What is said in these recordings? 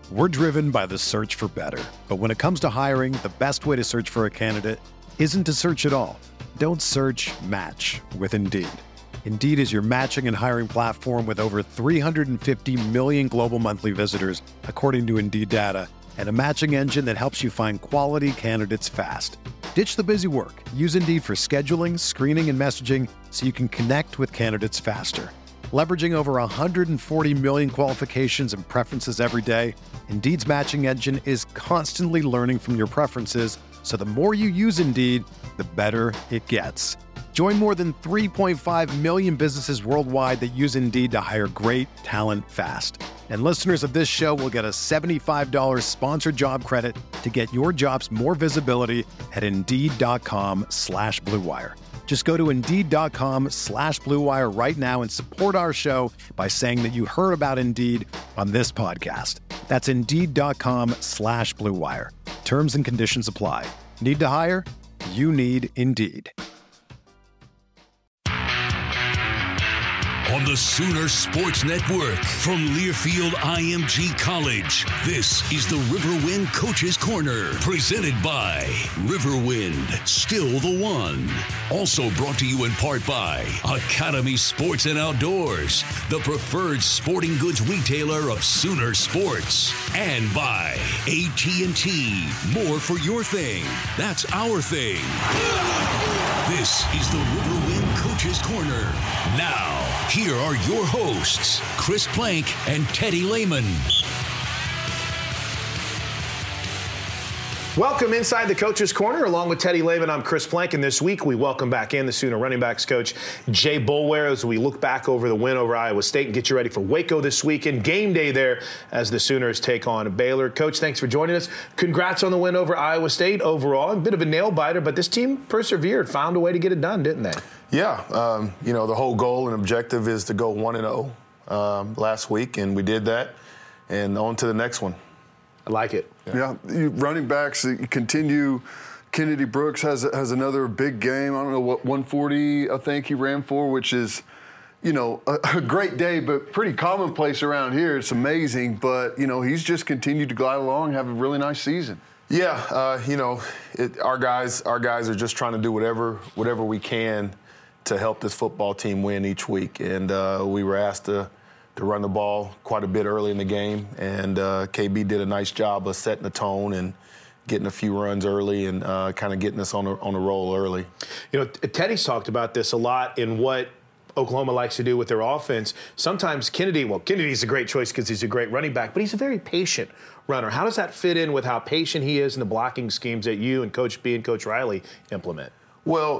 We're driven by the search for better. But when it comes to hiring, the best way to search for a candidate isn't to search at all. Don't search, match with Indeed. Indeed is your matching and hiring platform with over 350 million global monthly visitors, according to Indeed data, and a matching engine that helps you find quality candidates fast. Ditch the busy work. Use Indeed for scheduling, screening, and messaging so you can connect with candidates faster. Leveraging over 140 million qualifications and preferences every day, Indeed's matching engine is constantly learning from your preferences, so the more you use Indeed, the better it gets. Join more than 3.5 million businesses worldwide that use Indeed to hire great talent fast. And listeners of this show will get a $75 sponsored job credit to get your jobs more visibility at Indeed.com/Blue Wire. Just go to Indeed.com/Blue Wire right now and support our show by saying that you heard about Indeed on this podcast. That's Indeed.com/Blue Wire. Terms and conditions apply. Need to hire? You need Indeed. On the Sooner Sports Network from Learfield IMG College, this is the Riverwind Coaches Corner, presented by Riverwind, still the one. Also brought to you in part by Academy Sports and Outdoors, the preferred sporting goods retailer of Sooner Sports, and by AT&T, more for your thing. That's our thing. This is the Riverwind Coaches Corner. Now, here are your hosts, Chris Plank and Teddy Lehman. Welcome inside the Coach's Corner. Along with Teddy Lehman, I'm Chris Plank, and this week we welcome back in the Sooner running backs coach Jay Boulware as we look back over the win over Iowa State and get you ready for Waco this weekend. Game day there as the Sooners take on Baylor. Coach, thanks for joining us. Congrats on the win over Iowa State overall. A bit of a nail-biter, but this team persevered, found a way to get it done, didn't they? Yeah. The whole goal and objective is to go 1-0 last week, and we did that, and on to the next one. I like it. Yeah, running backs continue. Kennedy Brooks has another big game. I don't know what 140 I think he ran for, which is, a great day, but pretty commonplace around here. It's amazing, but he's just continued to glide along, have a really nice season. Yeah, our guys are just trying to do whatever we can to help this football team win each week, and we were asked to run the ball quite a bit early in the game, and KB did a nice job of setting the tone and getting a few runs early and kind of getting us on a roll early. Teddy's talked about this a lot in what Oklahoma likes to do with their offense. Sometimes Kennedy's a great choice because he's a great running back, but he's a very patient runner. How does that fit in with how patient he is in the blocking schemes that you and Coach B and Coach Riley implement? Well,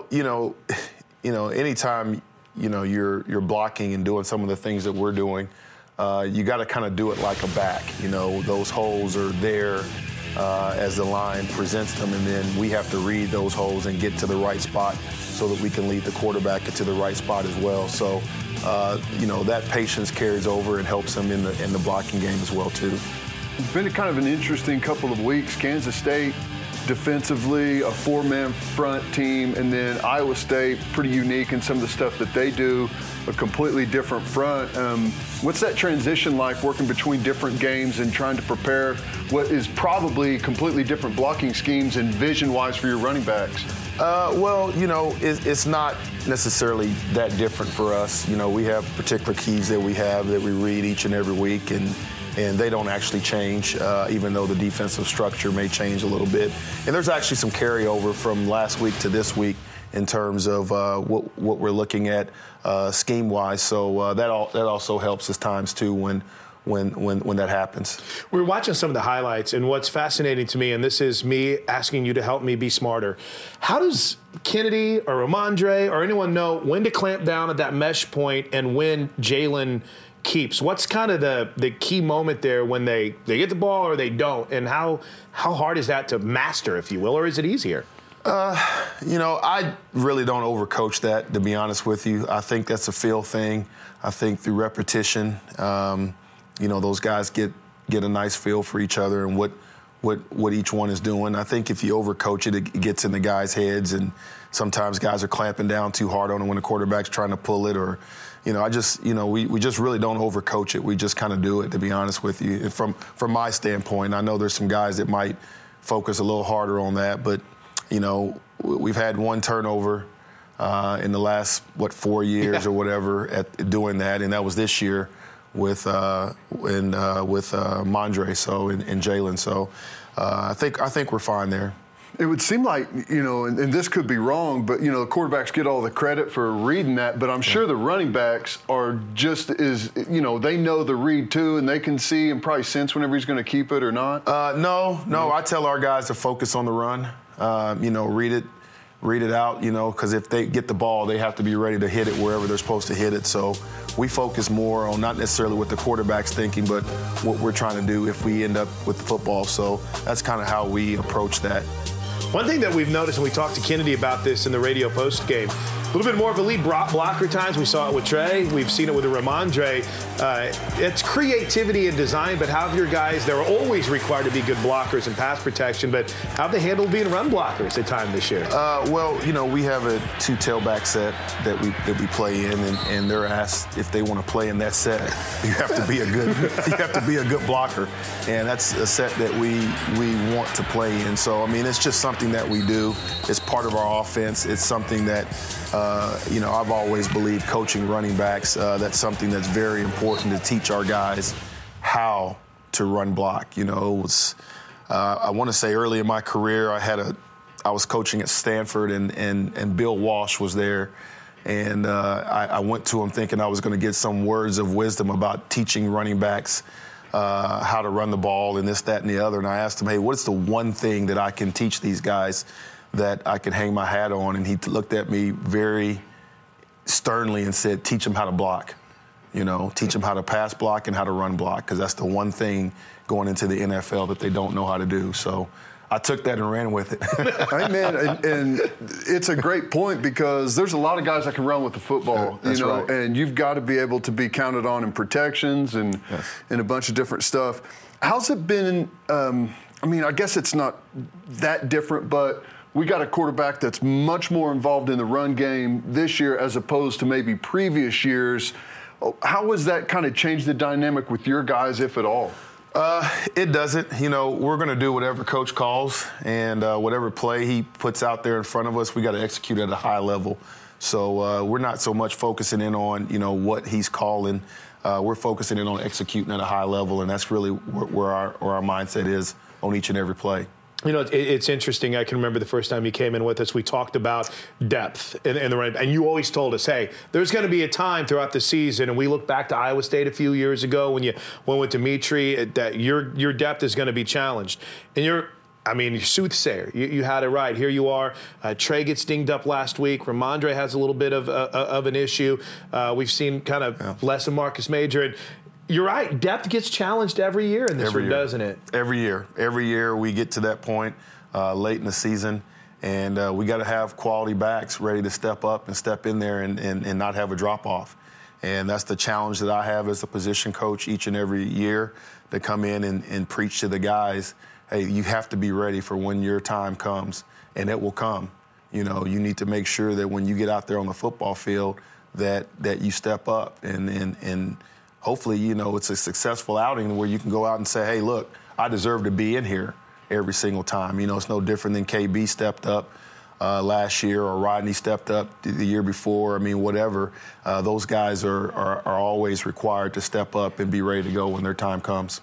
anytime you're blocking and doing some of the things that we're doing, you got to kind of do it like a back. Those holes are there as the line presents them, and then we have to read those holes and get to the right spot so that we can lead the quarterback into the right spot as well. So, that patience carries over and helps them in the blocking game as well too. It's been kind of an interesting couple of weeks. Kansas State defensively, a four-man front team, and then Iowa State, pretty unique in some of the stuff that they do, a completely different front. What's that transition like, working between different games and trying to prepare what is probably completely different blocking schemes and vision-wise for your running backs? It's not necessarily that different for us. We have particular keys that we read each and every week, and they don't actually change, even though the defensive structure may change a little bit. And there's actually some carryover from last week to this week in terms of what we're looking at scheme-wise. So that also helps us times too when that happens. We're watching some of the highlights, and what's fascinating to me, and this is me asking you to help me be smarter, how does Kennedy or Ramondre or anyone know when to clamp down at that mesh point and when Jalen keeps? What's kind of the key moment there when they get the ball or they don't, and how hard is that to master, if you will, or is it easier? I really don't overcoach that, to be honest with you. I think that's a feel thing. I think through repetition, those guys get a nice feel for each other and what what each one is doing. I think if you overcoach it, it gets in the guys' heads, and sometimes guys are clamping down too hard on it when the quarterback's trying to pull it, or, we just really don't overcoach it. We just kind of do it, to be honest with you. And from my standpoint, I know there's some guys that might focus a little harder on that, but, we've had one turnover in the last, 4 years or whatever at doing that, and that was this year with Mondre, and Jalen. So I think we're fine there. It would seem like, and this could be wrong, but, the quarterbacks get all the credit for reading that, but I'm sure the running backs are just as, they know the read too, and they can see and probably sense whenever he's going to keep it or not. No. I tell our guys to focus on the run, read it out, because if they get the ball, they have to be ready to hit it wherever they're supposed to hit it. So we focus more on not necessarily what the quarterback's thinking, but what we're trying to do if we end up with the football. So that's kind of how we approach that. One thing that we've noticed, and we talked to Kennedy about this in the radio post game, a little bit more of elite blocker times. We saw it with Trey. We've seen it with Ramondre. It's creativity and design, but how have your guys, they're always required to be good blockers and pass protection, but how have they handled being run blockers at time this year? We have a 2 tailback set that we play in, and they're asked if they want to play in that set. You have to be a good blocker, and that's a set that we want to play in. So it's just something that we do. It's part of our offense. It's something that I've always believed coaching running backs, that's something that's very important to teach our guys how to run block. I want to say early in my career, I was coaching at Stanford, and Bill Walsh was there. And I went to him thinking I was going to get some words of wisdom about teaching running backs how to run the ball and this, that, and the other. And I asked him, hey, what's the one thing that I can teach these guys that I can hang my hat on? And he looked at me very sternly and said, teach them how to block. Teach them how to pass block and how to run block, because that's the one thing going into the NFL that they don't know how to do. So I took that and ran with it. Hey, man, and it's a great point, because there's a lot of guys that can run with the football, right. And you've got to be able to be counted on in protections and a bunch of different stuff. How's it been? I guess it's not that different, but we got a quarterback that's much more involved in the run game this year as opposed to maybe previous years. How has that kind of changed the dynamic with your guys, if at all? It doesn't. We're going to do whatever coach calls, and whatever play he puts out there in front of us, we got to execute at a high level. So we're not so much focusing in on, what he's calling. We're focusing in on executing at a high level, and that's really where our mindset is on each and every play. It's interesting. I can remember the first time you came in with us, we talked about depth in the running, and you always told us, hey, there's going to be a time throughout the season, and we look back to Iowa State a few years ago when you went with Dimitri, that your depth is going to be challenged. And you're soothsayer. You had it right. Here you are. Trey gets dinged up last week. Ramondre has a little bit of an issue. We've seen kind of less of Marcus Major. And you're right. Depth gets challenged every year in this room, doesn't it? Every year we get to that point late in the season, and we got to have quality backs ready to step up and step in there and not have a drop-off. And that's the challenge that I have as a position coach each and every year, to come in and preach to the guys, hey, you have to be ready for when your time comes, and it will come. You need to make sure that when you get out there on the football field that you step up and hopefully, it's a successful outing where you can go out and say, hey, look, I deserve to be in here every single time. It's no different than KB stepped up last year, or Rodney stepped up the year before. Whatever. Those guys are always required to step up and be ready to go when their time comes.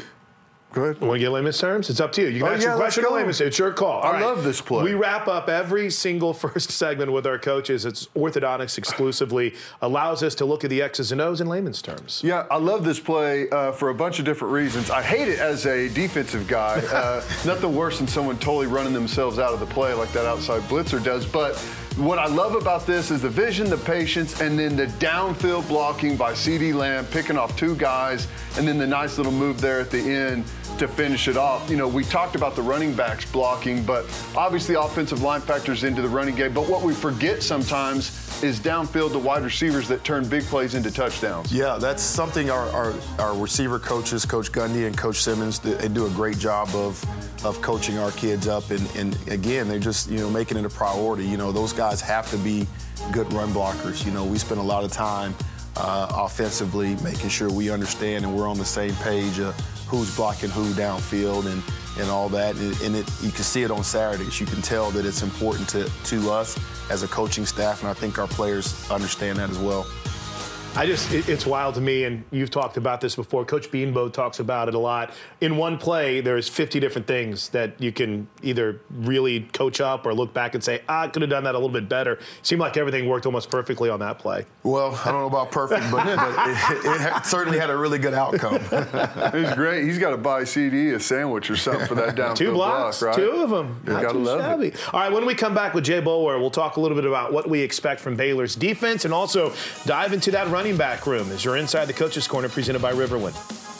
Go ahead. Want to get layman's terms? It's up to you. You can ask a question in layman's terms. It's your call. I love this play. We wrap up every single first segment with our coaches. It's orthodontics exclusively. Allows us to look at the X's and O's in layman's terms. Yeah, I love this play for a bunch of different reasons. I hate it as a defensive guy. Nothing worse than someone totally running themselves out of the play like that outside blitzer does. But what I love about this is the vision, the patience, and then the downfield blocking by CeeDee Lamb, picking off 2 guys, and then the nice little move there at the end to finish it off. You know, we talked about the running backs blocking, but obviously offensive line factors into the running game. But what we forget sometimes is downfield the wide receivers that turn big plays into touchdowns. Yeah, that's something our receiver coaches, Coach Gundy and Coach Simmons, they do a great job of coaching our kids up. And again, they're just, making it a priority. Those guys have to be good run blockers. We spend a lot of time offensively making sure we understand and we're on the same page of who's blocking who downfield and all that. And you can see it on Saturdays. You can tell that it's important to us as a coaching staff, and I think our players understand that as well. It's wild to me, and you've talked about this before. Coach Beanbo talks about it a lot. In one play, there's 50 different things that you can either really coach up or look back and say, I could have done that a little bit better. It seemed like everything worked almost perfectly on that play. Well, I don't know about perfect, but it certainly had a really good outcome. It's great. He's got to buy CD a sandwich or something for that downfield 2 blocks, block, right? 2 of them. You Not gotta too love shabby. it. All right, when we come back with Jay Boulware, we'll talk a little bit about what we expect from Baylor's defense and also dive into that running back room as you're inside the Coach's Corner presented by Riverwind.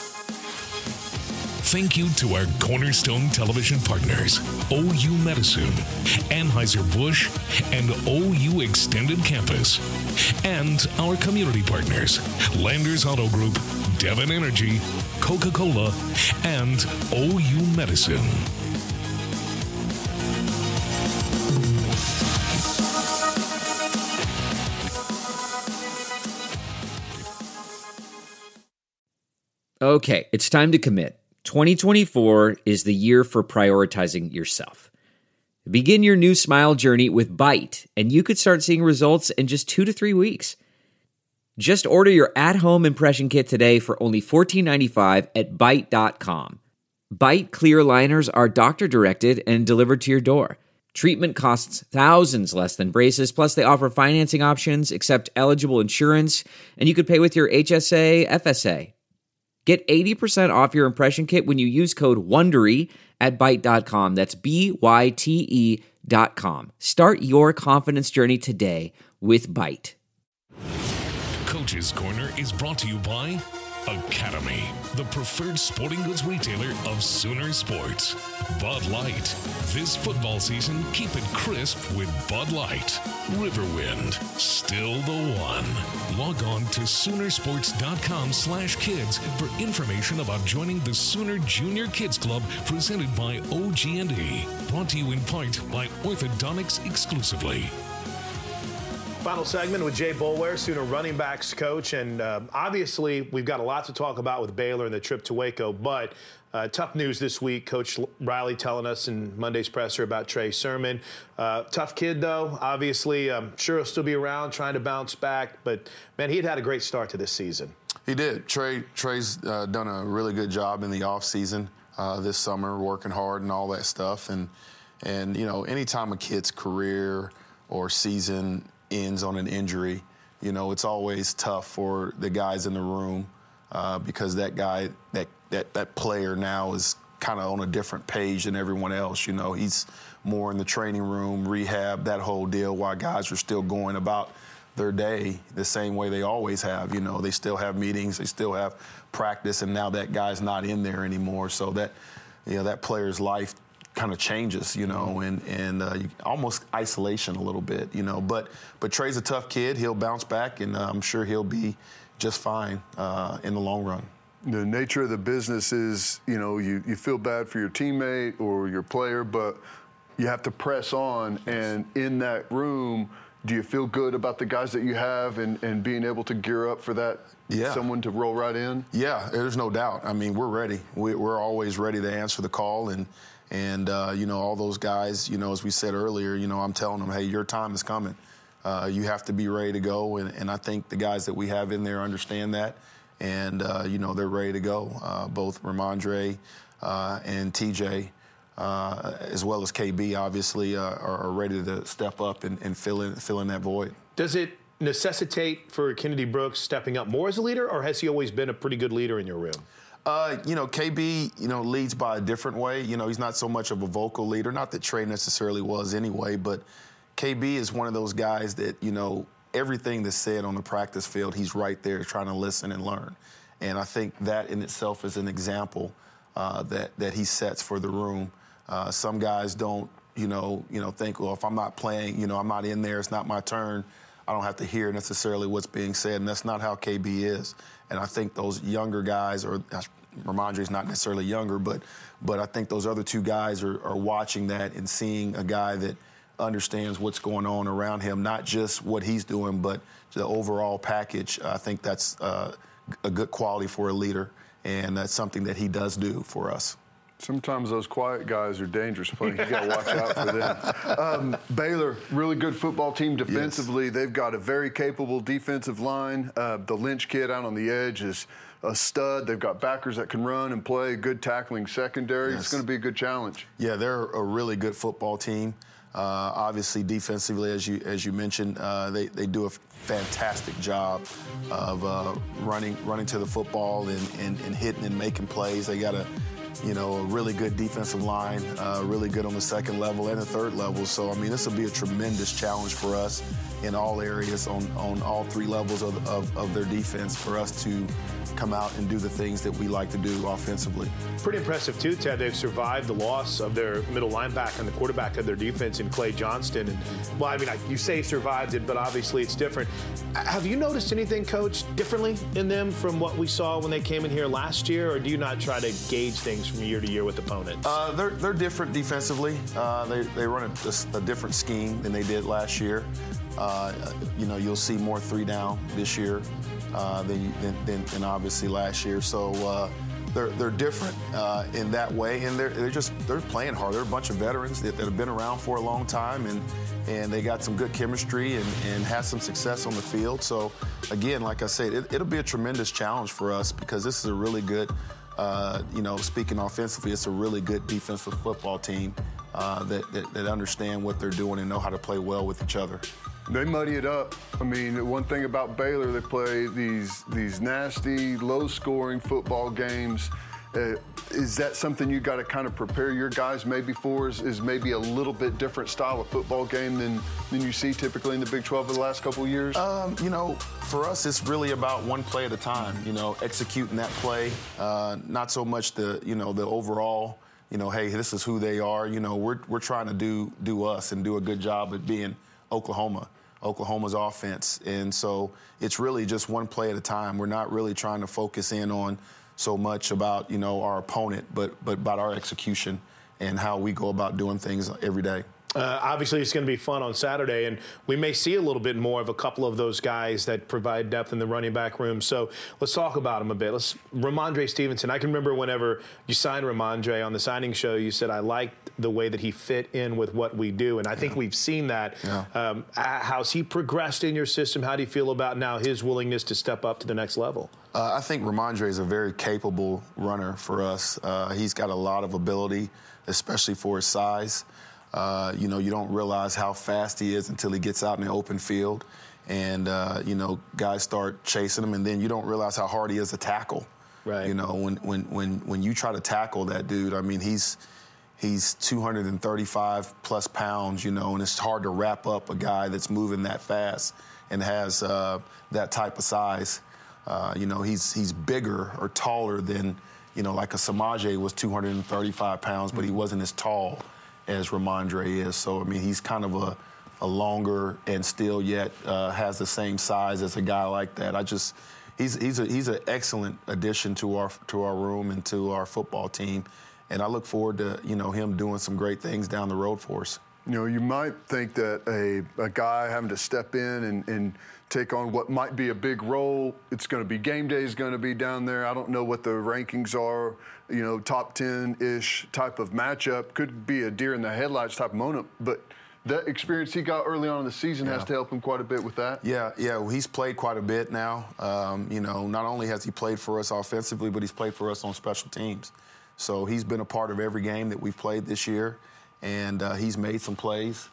Thank you to our Cornerstone Television partners, OU Medicine, Anheuser-Busch, and OU Extended Campus. And our community partners, Landers Auto Group, Devon Energy, Coca-Cola, and OU Medicine. Okay, it's time to commit. 2024 is the year for prioritizing yourself. Begin your new smile journey with Byte, and you could start seeing results in just 2 to 3 weeks. Just order your at-home impression kit today for only $14.95 at Byte.com. Byte clear liners are doctor-directed and delivered to your door. Treatment costs thousands less than braces, plus they offer financing options, accept eligible insurance, and you could pay with your HSA, FSA. Get 80% off your impression kit when you use code WONDERY at Byte.com. That's BYTE.com. Start your confidence journey today with Byte. Coach's Corner is brought to you by Academy, the preferred sporting goods retailer of Sooner Sports. Bud Light. This football season, keep it crisp with Bud Light. Riverwind. Still the one. Log on to Soonersports.com/kids for information about joining the Sooner Junior Kids Club presented by OG&E. Brought to you in part by Orthodontics exclusively. Final segment with Jay Boulware, Sooner running backs coach. And obviously, we've got a lot to talk about with Baylor and the trip to Waco. But tough news this week. Coach Riley telling us in Monday's presser about Trey Sermon. Tough kid, though. Obviously, I'm sure he'll still be around trying to bounce back. But, man, he had a great start to this season. He did. Trey's done a really good job in the offseason this summer, working hard and all that stuff. And anytime a kid's career or season ends on an injury, it's always tough for the guys in the room because that guy, that player now is kind of on a different page than everyone else. He's more in the training room, rehab, that whole deal, while guys are still going about their day the same way they always have. They still have meetings, they still have practice, and now that guy's not in there anymore. So that player's life kind of changes, and almost isolation a little bit, But Trey's a tough kid. He'll bounce back, and I'm sure he'll be just fine in the long run. The nature of the business is, you feel bad for your teammate or your player, but you have to press on. And in that room, do you feel good about the guys that you have and being able to gear up for that? Yeah. Someone to roll right in? Yeah, there's no doubt. I mean, we're ready. We're always ready to answer the call, and all those guys, as we said earlier, I'm telling them, hey, your time is coming. You have to be ready to go, and I think the guys that we have in there understand that, and they're ready to go. Both Ramondre and TJ, as well as KB, obviously, are ready to step up and fill in that void. Does it necessitate for Kennedy Brooks stepping up more as a leader, or has he always been a pretty good leader in your room? KB, leads by a different way. He's not so much of a vocal leader. Not that Trey necessarily was anyway, but, KB is one of those guys that, everything that's said on the practice field, he's right there trying to listen and learn. And I think that in itself is an example that he sets for the room. Some guys don't, think, well, if I'm not playing, I'm not in there, it's not my turn, I don't have to hear necessarily what's being said. And that's not how KB is. And I think those younger guys, or Rhamondre's not necessarily younger, but I think those other two guys are watching that and seeing a guy that understands what's going on around him, not just what he's doing, but the overall package. I think that's a good quality for a leader, and that's something that he does do for us. Sometimes those quiet guys are dangerous playing. You got to watch out for them. Baylor, really good football team defensively. Yes. They've got a very capable defensive line. The Lynch kid out on the edge is a stud. They've got backers that can run and play, good tackling secondary. Yes. It's going to be a good challenge. Yeah, they're a really good football team. Obviously, defensively, as you mentioned, they do a fantastic job of running to the football and hitting and making plays. They got a really good defensive line, really good on the second level and the third level. So, this will be a tremendous challenge for us in all areas, on all three levels of their defense, for us to come out and do the things that we like to do offensively. Pretty impressive, too, Ted. They've survived the loss of their middle linebacker and the quarterback of their defense in Clay Johnston. And, you say survived it, but obviously it's different. Have you noticed anything, Coach, differently in them from what we saw when they came in here last year, or do you not try to gauge things from year to year with opponents? They're different defensively. They run a different scheme than they did last year. You'll see more 3-down this year than obviously last year. So they're different in that way, and they're playing hard. They're a bunch of veterans that have been around for a long time, and they got some good chemistry and had some success on the field. So again, like I said, it'll be a tremendous challenge for us, because this is a really good, speaking offensively, it's a really good defensive football team that understand what they're doing and know how to play well with each other. They muddy it up. One thing about Baylor, they play these nasty, low-scoring football games. Is that something you got to kind of prepare your guys maybe for? Is maybe a little bit different style of football game than you see typically in the Big 12 of the last couple of years? For us, it's really about one play at a time. Executing that play, not so much the overall. Hey, this is who they are. We're trying to do us and do a good job at being Oklahoma's offense. And so it's really just one play at a time. We're not really trying to focus in on so much about, our opponent, but about our execution and how we go about doing things every day. Obviously, it's going to be fun on Saturday, and we may see a little bit more of a couple of those guys that provide depth in the running back room. So let's talk about them a bit. Rhamondre Stevenson. I can remember whenever you signed Rhamondre on the signing show, you said, I liked the way that he fit in with what we do, and I think we've seen that. Yeah. How's he progressed in your system? How do you feel about now his willingness to step up to the next level? I think Rhamondre is a very capable runner for us. He's got a lot of ability, especially for his size. You don't realize how fast he is until he gets out in the open field, and guys start chasing him, and then you don't realize how hard he is to tackle. Right. When you try to tackle that dude, he's 235 plus pounds, and it's hard to wrap up a guy that's moving that fast and has that type of size. He's bigger or taller than, like a Samaje was 235 pounds, but he wasn't as tall as Rhamondre is. So, he's kind of a longer and still yet has the same size as a guy like that. He's an excellent addition to our room and to our football team. And I look forward to, him doing some great things down the road for us. You might think that a guy having to step in and take on what might be a big role, it's going to be game day is going to be down there. I don't know what the rankings are, top 10-ish type of matchup. Could be a deer in the headlights type of moment, but that experience he got early on in the season has to help him quite a bit with that. Yeah, well, he's played quite a bit now. Not only has he played for us offensively, but he's played for us on special teams. So he's been a part of every game that we've played this year, and he's made some plays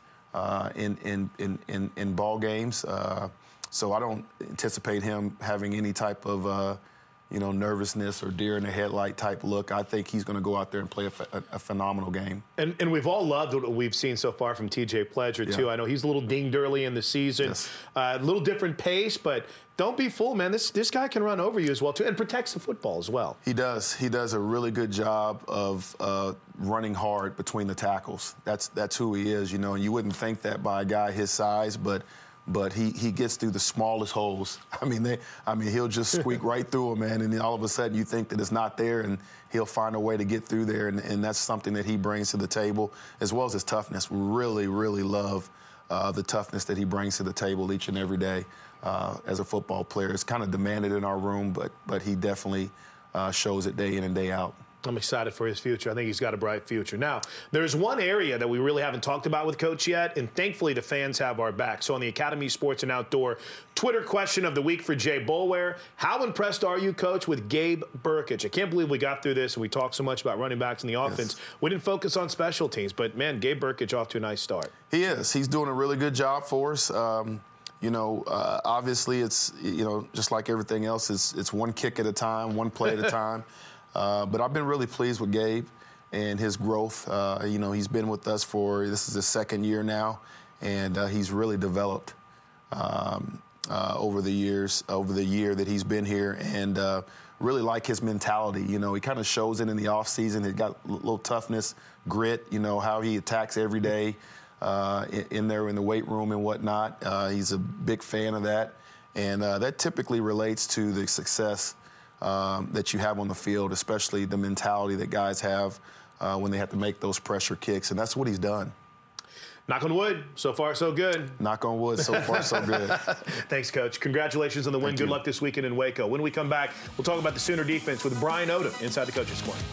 in ball games. So I don't anticipate him having any type of nervousness or deer in the headlight type look. I think he's going to go out there and play a phenomenal game. And we've all loved what we've seen so far from TJ Pledger, too. I know he's a little dinged early in the season. Yes. A little different pace, but don't be fooled, man. This guy can run over you as well, too, and protects the football as well. He does. He does a really good job of running hard between the tackles. That's who he is, and you wouldn't think that by a guy his size, but he gets through the smallest holes. He'll just squeak right through them, man, and then all of a sudden you think that it's not there, and he'll find a way to get through there, and that's something that he brings to the table, as well as his toughness. We really, really love the toughness that he brings to the table each and every day as a football player. It's kind of demanded in our room, but he definitely shows it day in and day out. I'm excited for his future. I think he's got a bright future. Now, there's one area that we really haven't talked about with Coach yet, and thankfully the fans have our back. So on the Academy Sports and Outdoor Twitter question of the week for Jay Boulware, how impressed are you, Coach, with Gabe Brkic? I can't believe we got through this and we talked so much about running backs in the offense. Yes. We didn't focus on special teams, but, man, Gabe Brkic off to a nice start. He is. He's doing a really good job for us. Obviously it's, just like everything else, it's one kick at a time, one play at a time. But I've been really pleased with Gabe and his growth. He's been with us this is his second year now, and he's really developed over the year that he's been here, and really like his mentality. He kind of shows it in the offseason. He's got a little toughness, grit, how he attacks every day in there in the weight room and whatnot. He's a big fan of that, and that typically relates to the success that you have on the field, especially the mentality that guys have when they have to make those pressure kicks, and that's what he's done. Knock on wood. So far, so good. Knock on wood. So far, so good. Thanks, Coach. Congratulations on the win. Thank Good you. luck this weekend in Waco. When we come back, we'll talk about the Sooner defense with Brian Odom inside the Coach's Corner.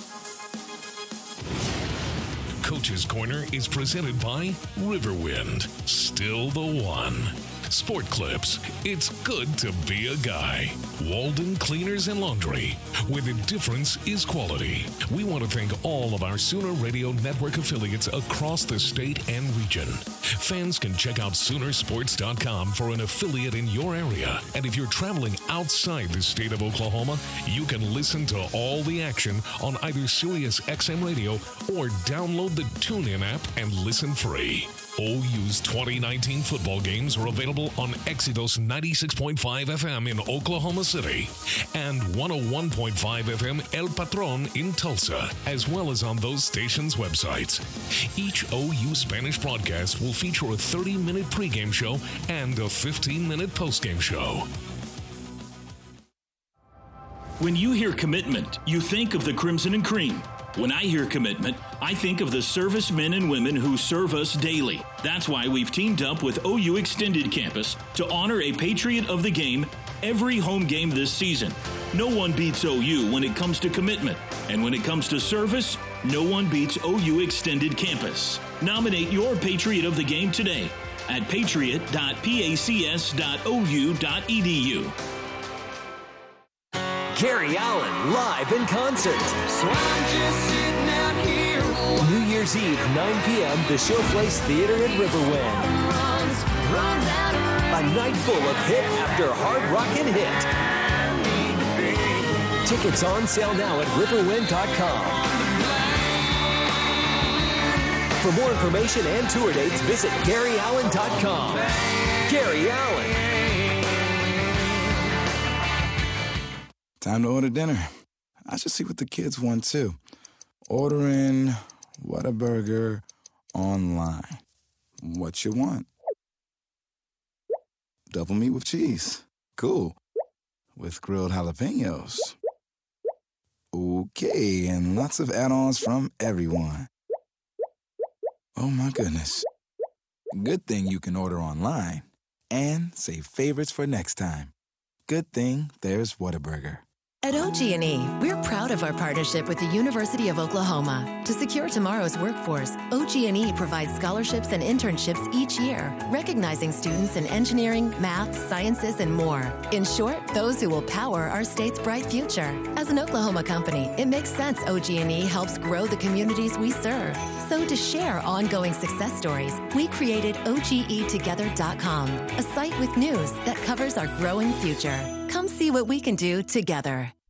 Coach's Corner is presented by Riverwind. Still the one. Sport Clips. It's good to be a guy. Walden Cleaners and Laundry, where the difference is quality. We want to thank all of our Sooner Radio Network affiliates across the state and region. Fans can check out Soonersports.com for an affiliate in your area. And if you're traveling outside the state of Oklahoma, you can listen to all the action on either Sirius XM Radio or download the TuneIn app and listen free. OU's 2019 football games are available on Exodus 96.5 FM in Oklahoma City and 101.5 FM El Patron in Tulsa, as well as on those stations' websites. Each OU Spanish broadcast will feature a 30-minute pregame show and a 15-minute postgame show. When you hear commitment, you think of the Crimson and Cream. When I hear commitment, I think of the servicemen and women who serve us daily. That's why we've teamed up with OU Extended Campus to honor a Patriot of the Game every home game this season. No one beats OU when it comes to commitment. And when it comes to service, no one beats OU Extended Campus. Nominate your Patriot of the Game today at patriot.pacs.ou.edu. Gary Allen live in concert. So I'm just sitting out here. New Year's Eve, 9 p.m., the Showplace Theater at Riverwind. A night full of hit after hard rockin' hit. Tickets on sale now at riverwind.com. For more information and tour dates, visit GaryAllen.com. Gary Allen. Time to order dinner. I should see what the kids want, too. Ordering Whataburger online. What you want? Double meat with cheese. Cool. With grilled jalapenos. Okay, and lots of add-ons from everyone. Oh, my goodness. Good thing you can order online and save favorites for next time. Good thing there's Whataburger. At OG&E, we're proud of our partnership with the University of Oklahoma. To secure tomorrow's workforce, OG&E provides scholarships and internships each year, recognizing students in engineering, math, sciences, and more. In short, those who will power our state's bright future. As an Oklahoma company, it makes sense OG&E helps grow the communities we serve. So to share ongoing success stories, we created OGEtogether.com, a site with news that covers our growing future. Come see what we can do together.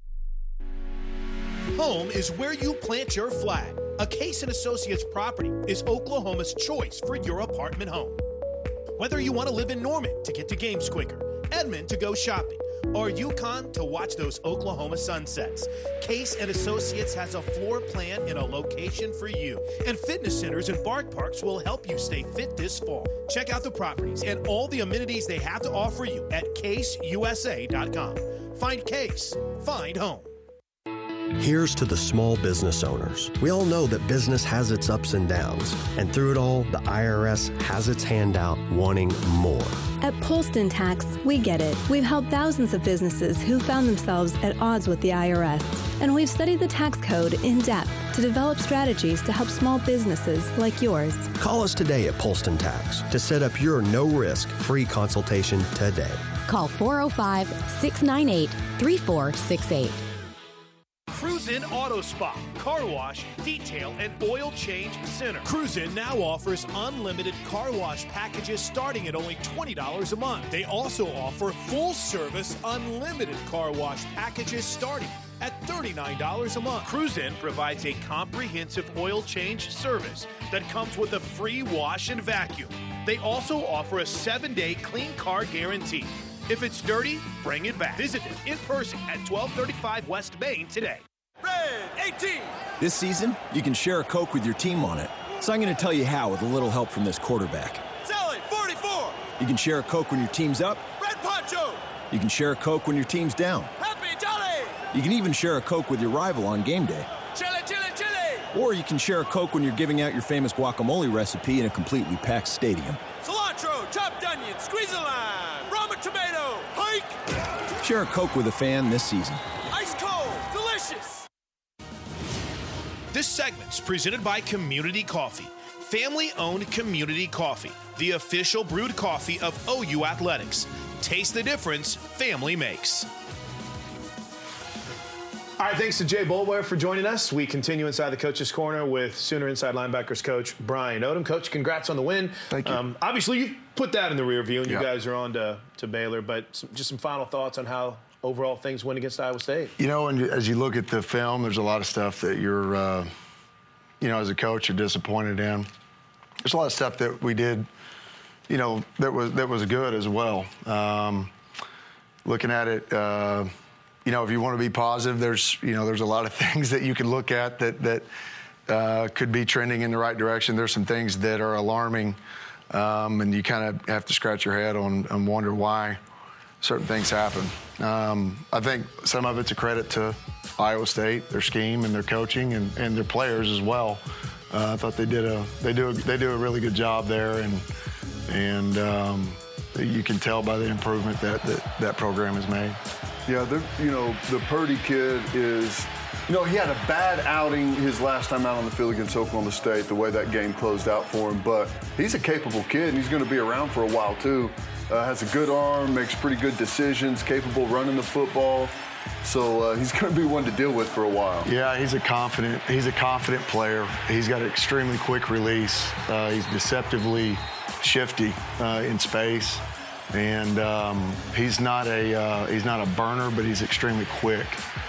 Home is where you plant your flag. A Case & Associates property is Oklahoma's choice for your apartment home. Whether you want to live in Norman to get to games quicker, Edmond to go shopping, or Yukon to watch those Oklahoma sunsets, Case & Associates has a floor plan in a location for you. And fitness centers and bark parks will help you stay fit this fall. Check out the properties and all the amenities they have to offer you at caseusa.com. Find Case. Find home. Here's to the small business owners. We all know that business has its ups and downs, and through it all, the IRS has its hand out wanting more. At Polston Tax, we get it. We've helped thousands of businesses who found themselves at odds with the IRS, and we've studied the tax code in depth to develop strategies to help small businesses like yours. Call us today at Polston Tax to set up your no-risk free consultation today. Call 405-698-3468. Cruisin' Auto Spa, car wash, detail, and oil change center. Cruisin' now offers unlimited car wash packages starting at only $20 a month. They also offer full-service unlimited car wash packages starting at $39 a month. Cruisin' provides a comprehensive oil change service that comes with a free wash and vacuum. They also offer a 7-day clean car guarantee. If it's dirty, bring it back. Visit them in person at 1235 West Main today. Red 18. This season, you can share a Coke with your team on it. So I'm going to tell you how with a little help from this quarterback. Sally, 44. You can share a Coke when your team's up. Red Poncho. You can share a Coke when your team's down. Happy Jolly. You can even share a Coke with your rival on game day. Chili, chili, chili. Or you can share a Coke when you're giving out your famous guacamole recipe in a completely packed stadium. Cilantro, chopped onion, squeeze a lime, ramen tomato, hike. Share a Coke with a fan this season. Ice cold, delicious. This segment's presented by Community Coffee. Family-owned Community Coffee, the official brewed coffee of OU Athletics. Taste the difference family makes. All right, thanks to Jay Boulware for joining us. We continue inside the Coach's Corner with Sooner inside linebackers coach Brian Odom. Coach, congrats on the win. Thank you. Obviously, you put that in the rear view, and you guys are on to Baylor. But just some final thoughts on how overall things went against Iowa State. You know, and as you look at the film, there's a lot of stuff that you're, as a coach, you're disappointed in. There's a lot of stuff that we did, that was good as well. Looking at it, if you want to be positive, there's a lot of things that you can look at that could be trending in the right direction. There's some things that are alarming, and you kind of have to scratch your head and wonder why certain things happen. I think some of it's a credit to Iowa State, their scheme and their coaching and their players as well. I thought they do a really good job there, and you can tell by the improvement that program has made. Yeah, the Purdy kid is, he had a bad outing his last time out on the field against Oklahoma State, the way that game closed out for him, but he's a capable kid, and he's going to be around for a while, too. Has a good arm, makes pretty good decisions, capable running the football. So he's going to be one to deal with for a while. Yeah, he's a confident player. He's got an extremely quick release. He's deceptively shifty in space, and he's not a burner, but he's extremely quick.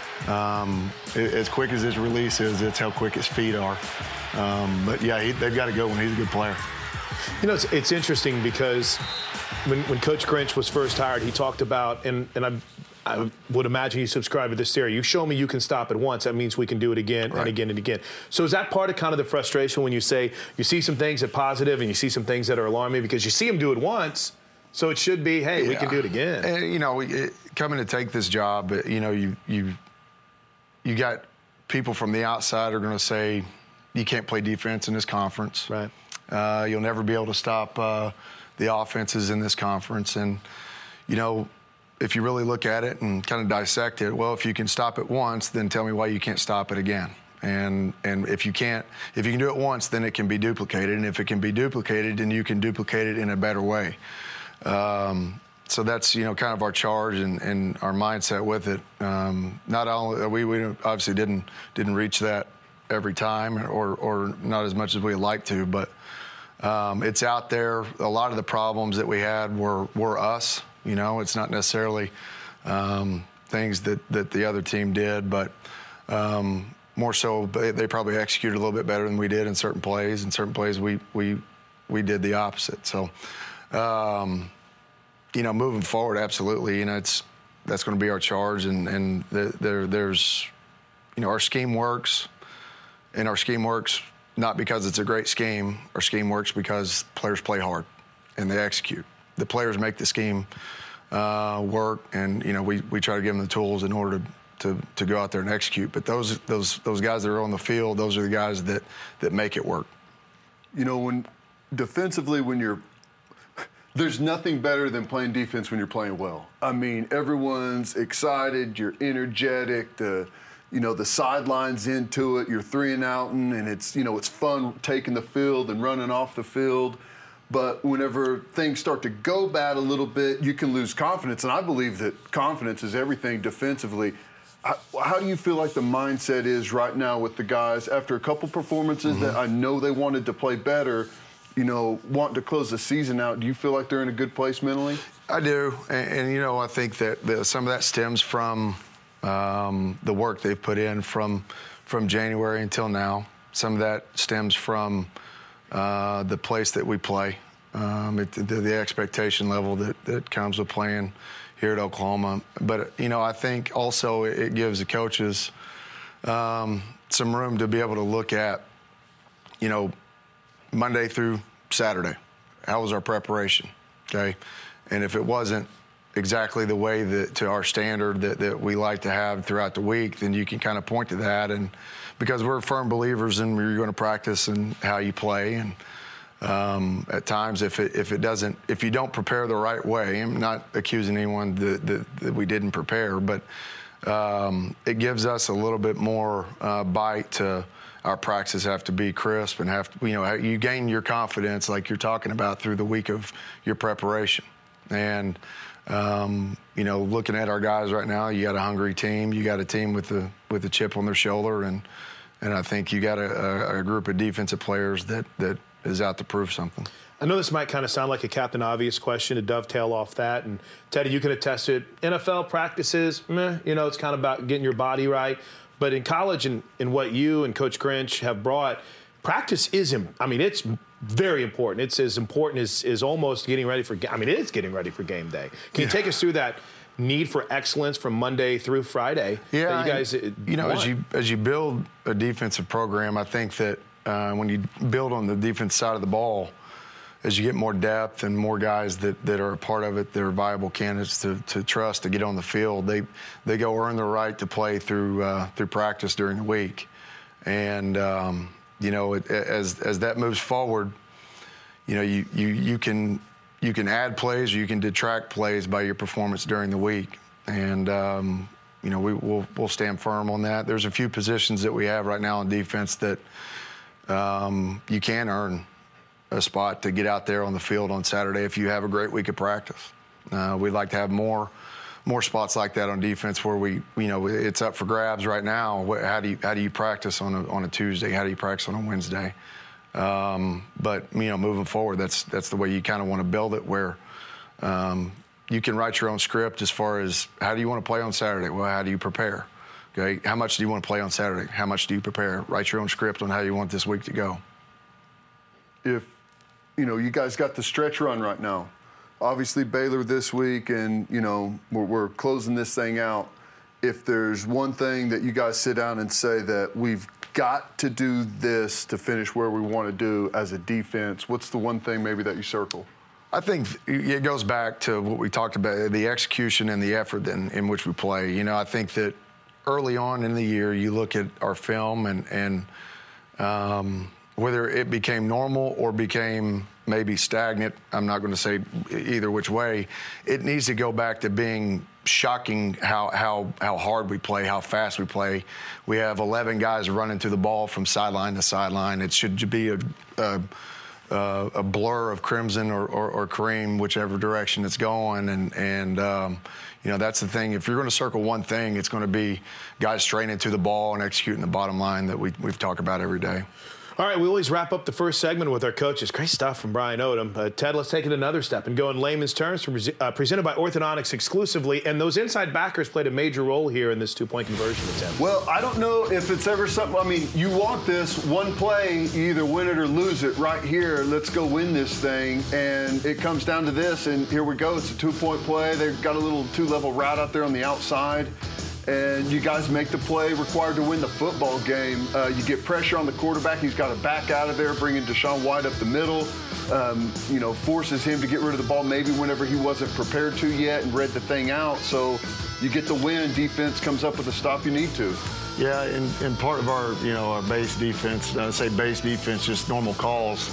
As quick as his release is, it's how quick his feet are. But yeah, they've got a good one. He's a good player. It's interesting because when Coach Grinch was first hired, he talked about, and I would imagine you subscribe to this theory. You show me you can stop it once, that means we can do it again and again and again. So is that part of kind of the frustration when you say you see some things that are positive and you see some things that are alarming because you see him do it once, so it should be, hey, we can do it again. And, coming to take this job, you got people from the outside are going to say you can't play defense in this conference. Right. You'll never be able to stop the offenses in this conference. And, if you really look at it and kind of dissect it, well, if you can stop it once, then tell me why you can't stop it again. And if you can do it once, then it can be duplicated. And if it can be duplicated, then you can duplicate it in a better way. So that's, kind of our charge and our mindset with it. Not only we obviously didn't reach that every time or not as much as we'd like to, but it's out there. A lot of the problems that we had were us. It's not necessarily things that the other team did, but More so, they probably executed a little bit better than we did in certain plays. In certain plays, we did the opposite. So, moving forward, absolutely, that's going to be our charge. And there's, our scheme works, and our scheme works not because it's a great scheme. Our scheme works because players play hard and they execute. The players make the scheme work, and we try to give them the tools in order to go out there and execute. But those guys that are on the field, those are the guys that make it work. When defensively, there's nothing better than playing defense when you're playing well. I mean, everyone's excited, you're energetic, the sidelines into it, you're 3 and outing, and it's fun taking the field and running off the field. But whenever things start to go bad a little bit, you can lose confidence. And I believe that confidence is everything defensively. How do you feel like the mindset is right now with the guys after a couple performances that I know they wanted to play better, wanting to close the season out? Do you feel like they're in a good place mentally? I do. And I think that some of that stems from the work they've put in from January until now. Some of that stems from the place that we play, the expectation level that comes with playing here at Oklahoma. But, I think also it gives the coaches some room to be able to look at, Monday through Saturday. How was our preparation? Okay. And if it wasn't exactly the way to our standard that we like to have throughout the week, then you can kind of point to that. And because we're firm believers in where you're going to practice and how you play. And at times, if you don't prepare the right way, I'm not accusing anyone that we didn't prepare, but it gives us a little bit more bite to our practices have to be crisp and you gain your confidence like you're talking about through the week of your preparation. And looking at our guys right now, you got a hungry team. You got a team with a chip on their shoulder, and I think you got a group of defensive players that is out to prove something. I know this might kind of sound like a Captain Obvious question to dovetail off that, and Teddy, you can attest to it. NFL practices, it's kind of about getting your body right. But in college and what you and Coach Grinch have brought, practice it's very important. It's as important as almost getting ready for it is getting ready for game day. Can you take us through that need for excellence from Monday through Friday? Yeah, that you guys as you build a defensive program, I think that when you build on the defense side of the ball, as you get more depth and more guys that are a part of it, that are viable candidates to trust to get on the field, they go earn the right to play through practice during the week. And as that moves forward, you can add plays or you can detract plays by your performance during the week. And we'll stand firm on that. There's a few positions that we have right now on defense that you can earn a spot to get out there on the field on Saturday if you have a great week of practice. We'd like to have more spots like that on defense where it's up for grabs right now. How do you practice on a Tuesday? How do you practice on a Wednesday? But moving forward, that's the way you kind of want to build it, where you can write your own script as far as how do you want to play on Saturday? Well, how do you prepare? Okay, how much do you want to play on Saturday? How much do you prepare? Write your own script on how you want this week to go. If you guys got the stretch run right now. Obviously, Baylor this week, and, we're closing this thing out. If there's one thing that you guys sit down and say that we've got to do this to finish where we want to do as a defense, what's the one thing maybe that you circle? I think it goes back to what we talked about, the execution and the effort in which we play. I think that early on in the year, you look at our film and whether it became normal or became maybe stagnant, I'm not going to say either which way, it needs to go back to being shocking how hard we play, how fast we play. We have 11 guys running through the ball from sideline to sideline. It should be a blur of crimson or cream, whichever direction it's going. And that's the thing. If you're going to circle one thing, it's going to be guys straining to the ball and executing the bottom line that we've talked about every day. All right, we always wrap up the first segment with our coaches. Great stuff from Brian Odom. Ted, let's take it another step and go in layman's terms, presented by Orthodontics exclusively. And those inside backers played a major role here in this two-point conversion attempt. Well, I don't know if it's ever something. I mean, you want this one play, you either win it or lose it right here. Let's go win this thing. And it comes down to this, and here we go. It's a two-point play. They've got a little two-level route out there on the outside. And you guys make the play required to win the football game. You get pressure on the quarterback. He's got to back out of there, bringing Deshaun White up the middle. Forces him to get rid of the ball maybe whenever he wasn't prepared to yet and read the thing out. So you get the win. Defense comes up with the stop you need to. Yeah, and part of our, our base defense, I say base defense, just normal calls.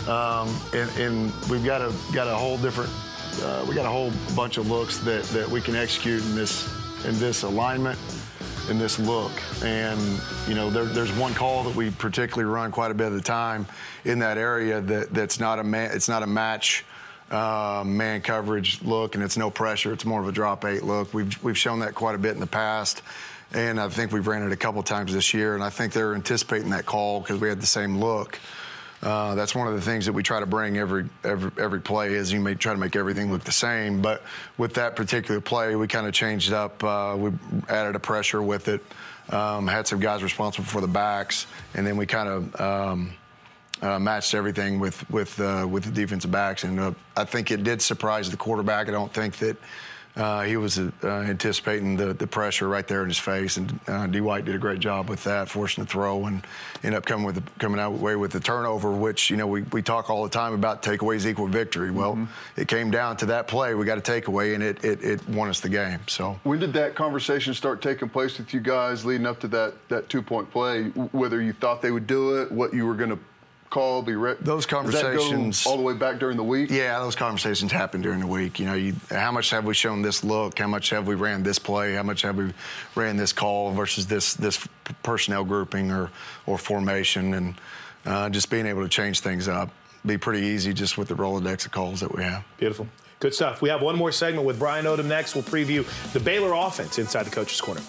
And we've got a whole different, we got a whole bunch of looks that we can execute in this alignment, in this look. And, there's one call that we particularly run quite a bit of the time in that area that's not a match man coverage look, and it's no pressure. It's more of a drop 8 look. We've shown that quite a bit in the past, and I think we've ran it a couple times this year, and I think they're anticipating that call because we had the same look. That's one of the things that we try to bring every play is you may try to make everything look the same. But with that particular play, we kind of changed up. We added a pressure with it, had some guys responsible for the backs, and then we kind of matched everything with the defensive backs. And I think it did surprise the quarterback. I don't think that he was anticipating the pressure right there in his face, and D. White did a great job with that, forcing the throw, and ended up coming out away with the turnover, which we talk all the time about takeaways equal victory. Well, it came down to that play. We got a takeaway, and it won us the game. So when did that conversation start taking place with you guys leading up to that 2-point play? Whether you thought they would do it, what you were going to call, those conversations does that go all the way back during the week? Yeah, those conversations happen during the week. How much have we shown this look? How much have we ran this play? How much have we ran this call versus this personnel grouping or formation? And just being able to change things up be pretty easy just with the Rolodex of calls that we have. Beautiful. Good stuff. We have one more segment with Brian Odom next. We'll preview the Baylor offense inside the Coach's Corner.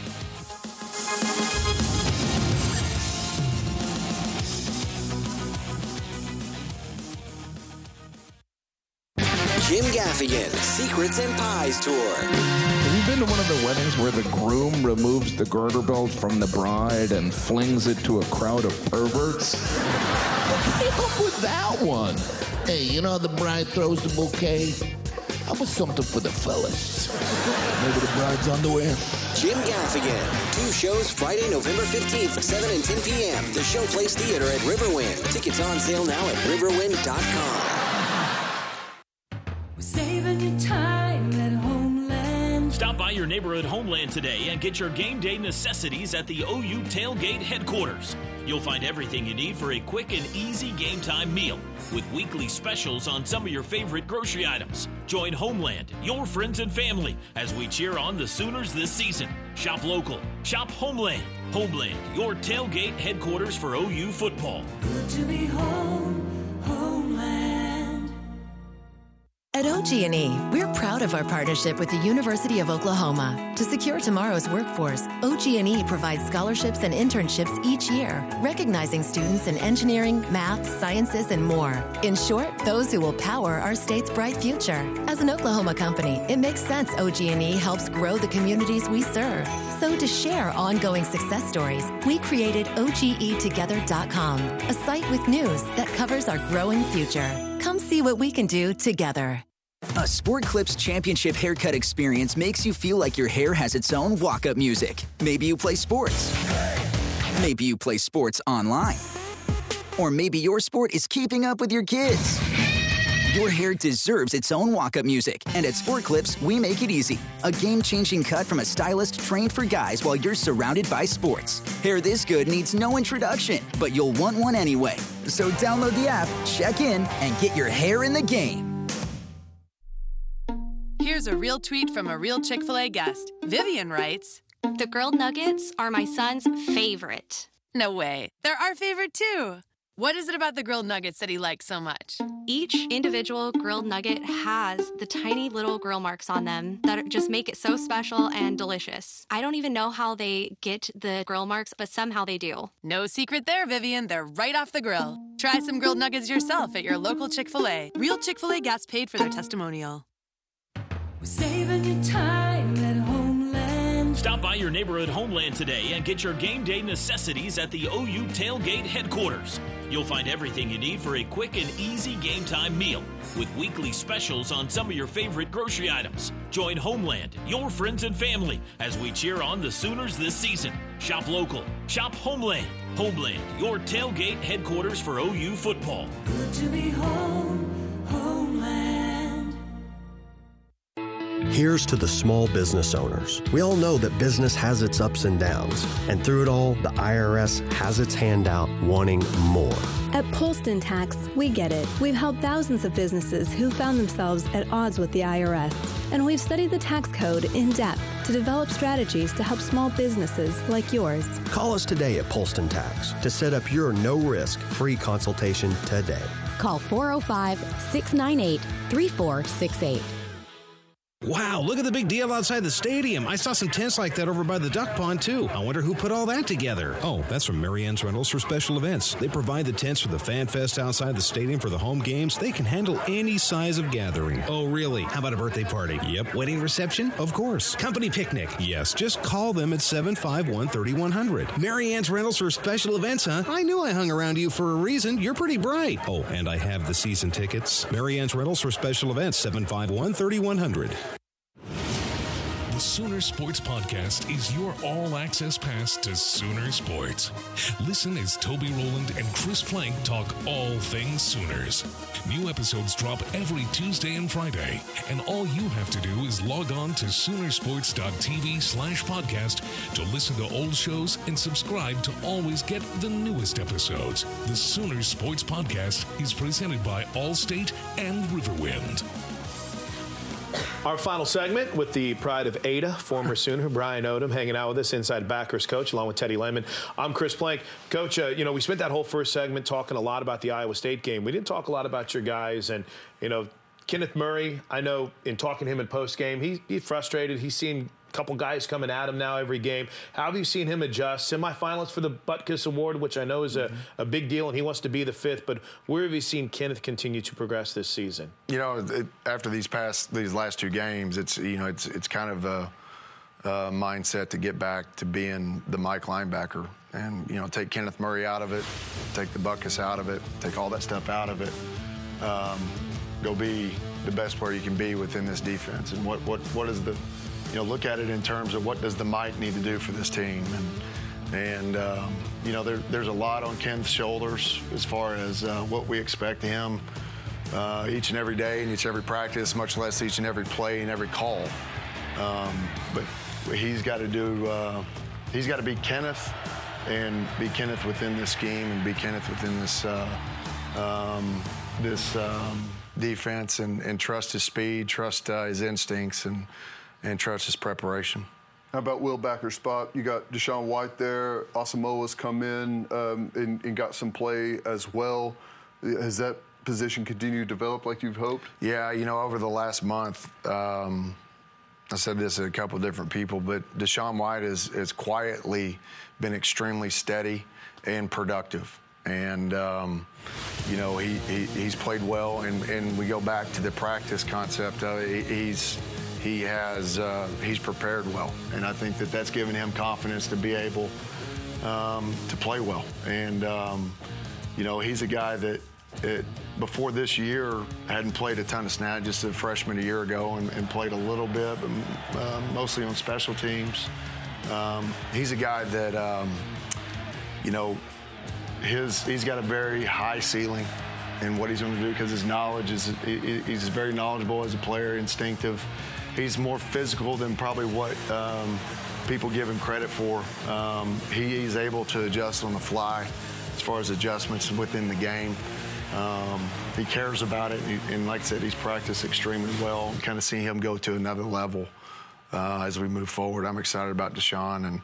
Jim Gaffigan, Secrets and Pies Tour. Have you been to one of the weddings where the groom removes the girder belt from the bride and flings it to a crowd of perverts? What came up with that one? Hey, the bride throws the bouquet. How about something for the fellas? Maybe the bride's underwear? Jim Gaffigan. 2 shows Friday, November 15th, 7 and 10 p.m. The Showplace Theater at Riverwind. Tickets on sale now at riverwind.com. Saving you time at Homeland. Stop by your neighborhood Homeland today and get your game day necessities at the OU Tailgate headquarters. You'll find everything you need for a quick and easy game time meal with weekly specials on some of your favorite grocery items. Join Homeland, your friends and family, as we cheer on the Sooners this season. Shop local. Shop Homeland. Homeland, your tailgate headquarters for OU football. Good to be home. Homeland. At OG&E, we're proud of our partnership with the University of Oklahoma. To secure tomorrow's workforce, OG&E provides scholarships and internships each year, recognizing students in engineering, math, sciences, and more. In short, those who will power our state's bright future. As an Oklahoma company, it makes sense OG&E helps grow the communities we serve. So to share ongoing success stories, we created OGEtogether.com, a site with news that covers our growing future. Come see what we can do together. A Sport Clips Championship haircut experience makes you feel like your hair has its own walk-up music. Maybe you play sports. Maybe you play sports online. Or maybe your sport is keeping up with your kids. Your hair deserves its own walk-up music. And at Sport Clips, we make it easy. A game-changing cut from a stylist trained for guys while you're surrounded by sports. Hair this good needs no introduction, but you'll want one anyway. So download the app, check in, and get your hair in the game. Here's a real tweet from a real Chick-fil-A guest. Vivian writes, "The grilled nuggets are my son's favorite." No way. They're our favorite too. What is it about the grilled nuggets that he likes so much? Each individual grilled nugget has the tiny little grill marks on them that just make it so special and delicious. I don't even know how they get the grill marks, but somehow they do. No secret there, Vivian. They're right off the grill. Try some grilled nuggets yourself at your local Chick-fil-A. Real Chick-fil-A guests paid for their testimonial. We're saving you time at Homeland. Stop by your neighborhood Homeland today and get your game day necessities at the OU Tailgate headquarters. You'll find everything you need for a quick and easy game time meal with weekly specials on some of your favorite grocery items. Join Homeland, your friends and family, as we cheer on the Sooners this season. Shop local. Shop Homeland. Homeland, your tailgate headquarters for OU football. Good to be home, Homeland. Here's to the small business owners. We all know that business has its ups and downs, and through it all, the IRS has its hand out wanting more. At Polston Tax, we get it. We've helped thousands of businesses who found themselves at odds with the IRS. And we've studied the tax code in depth to develop strategies to help small businesses like yours. Call us today at Polston Tax to set up your no-risk free consultation today. Call 405-698-3468. Wow, look at the big deal outside the stadium. I saw some tents like that over by the duck pond, too. I wonder who put all that together. Oh, that's from Marianne's Rentals for special events. They provide the tents for the Fan Fest outside the stadium for the home games. They can handle any size of gathering. Oh, really? How about a birthday party? Yep. Wedding reception? Of course. Company picnic? Yes. Just call them at 751-3100. Marianne's Rentals for special events, huh? I knew I hung around you for a reason. You're pretty bright. Oh, and I have the season tickets. Marianne's Rentals for special events, 751-3100. The Sooner Sports Podcast is your all-access pass to Sooner Sports. Listen as Toby Rowland and Chris Plank talk all things Sooners. New episodes drop every Tuesday and Friday, and all you have to do is log on to Soonersports.tv/podcast to listen to old shows and subscribe to always get the newest episodes. The Sooner Sports Podcast is presented by Allstate and Riverwind. Our final segment with the pride of Ada, former Sooner, Brian Odom, hanging out with us, inside backers coach, along with Teddy Lehman. I'm Chris Plank. Coach, we spent that whole first segment talking a lot about the Iowa State game. We didn't talk a lot about your guys. And, Kenneth Murray, I know in talking to him in post-game, he's frustrated. He's seen a couple guys coming at him now every game. How have you seen him adjust? Semifinals for the Butkus Award, which I know is a big deal, and he wants to be the fifth. But where have you seen Kenneth continue to progress this season? After these last two games, it's kind of a mindset to get back to being the Mike linebacker, and take Kenneth Murray out of it, take the Butkus out of it, take all that stuff out of it. Go be the best player you can be within this defense, and what is the look at it in terms of what does the Mike need to do for this team, and there's a lot on Ken's shoulders as far as what we expect him each and every day and each and every practice, much less each and every play and every call. But he's got to be Kenneth, and be Kenneth within this scheme, and be Kenneth within this defense, and trust his speed, trust his instincts, and trust his preparation. How about Will Backer's spot? You got Deshaun White there. Asamoah's come in and got some play as well. Has that position continued to develop like you've hoped? Yeah, over the last month, I said this to a couple of different people, but Deshaun White has quietly been extremely steady and productive. And, he's played well, and we go back to the practice concept. He's prepared well, and I think that's given him confidence to be able to play well. And he's a guy that before this year hadn't played a ton of snaps, just a freshman a year ago, and played a little bit, but mostly on special teams. He's a guy that he's got a very high ceiling in what he's going to do, because his knowledge is he's very knowledgeable as a player, instinctive. He's more physical than probably what people give him credit for. He's able to adjust on the fly as far as adjustments within the game. He cares about it, and like I said, he's practiced extremely well. Kind of seeing him go to another level as we move forward. I'm excited about Deshaun,